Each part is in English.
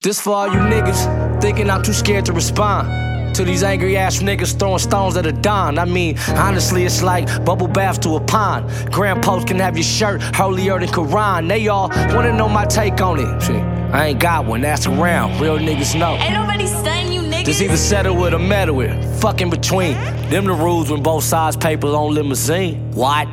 This for all you niggas thinking I'm too scared to respond to these angry ass niggas throwing stones at a Don. I mean, honestly, it's like bubble baths to a pond. Grand Post can have your shirt holier than Quran. They all wanna know my take on it. Shit, I ain't got one, ask around. Real niggas know. Ain't nobody stunning you niggas. Just either settle with or meddle with. Fuck in between. Them the rules when both sides papers on limousine. What?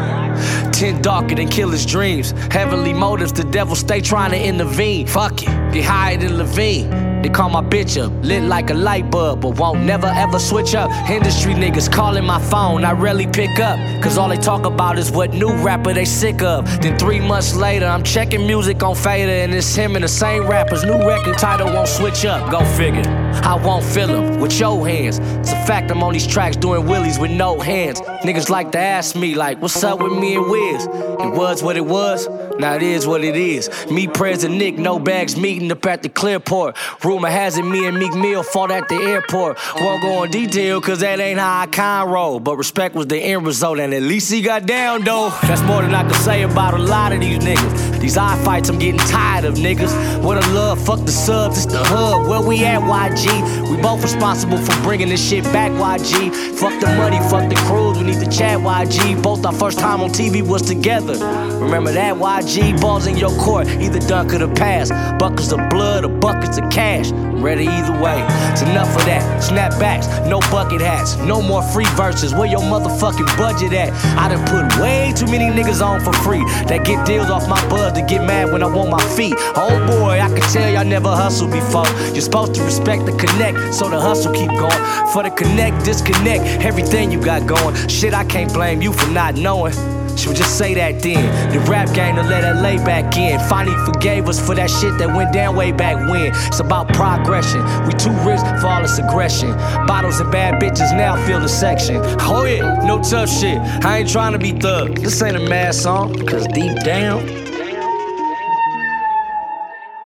10 darker than killer's dreams. Heavenly motives, the devil stay trying to intervene. Fuck it, get higher than Levine. They call my bitch up, lit like a light bulb, but won't never ever switch up. Industry niggas calling my phone, I rarely pick up, cause all they talk about is what new rapper they sick of. Then 3 months later, I'm checking music on Fader, and it's him and the same rappers. New record title won't switch up, go figure. I won't feel them with your hands. It's a fact I'm on these tracks doing wheelies with no hands. Niggas like to ask me like, what's up with me and Wiz? It was what it was, now it is what it is. Me, Prez, and Nick, no bags meeting up at the Clearport. Rumor has it me and Meek Mill fought at the airport. Won't go in detail cause that ain't how I con roll, but respect was the end result and at least he got down though. That's more than I can say about a lot of these niggas. These eye fights I'm getting tired of niggas. What a love, fuck the subs, it's the hub. Where we at, YG? We both responsible for bringing this shit back, YG. Fuck the money, fuck the cruise, we need to chat, YG. Both our first time on TV was together. Remember that, YG? Balls in your court, either dunk or the pass. Buckets of blood or buckets of cash. I'm ready either way. It's enough of that. Snapbacks, no bucket hats, no more free verses. Where your motherfucking budget at? I done put way too many niggas on for free that get deals off my buzz to get mad when I want my feet. Oh boy, I can tell y'all never hustled before. You're supposed to respect the connect, so the hustle keep going. For the connect, disconnect everything you got going. Shit, I can't blame you for not knowing. Should just say that then. The rap game to let that lay back in. Finally forgave us for that shit that went down way back when. It's about progression. We too rich for all this aggression. Bottles and bad bitches now fill the section. Oh yeah, no tough shit. I ain't trying to be thug. This ain't a mad song, cause deep down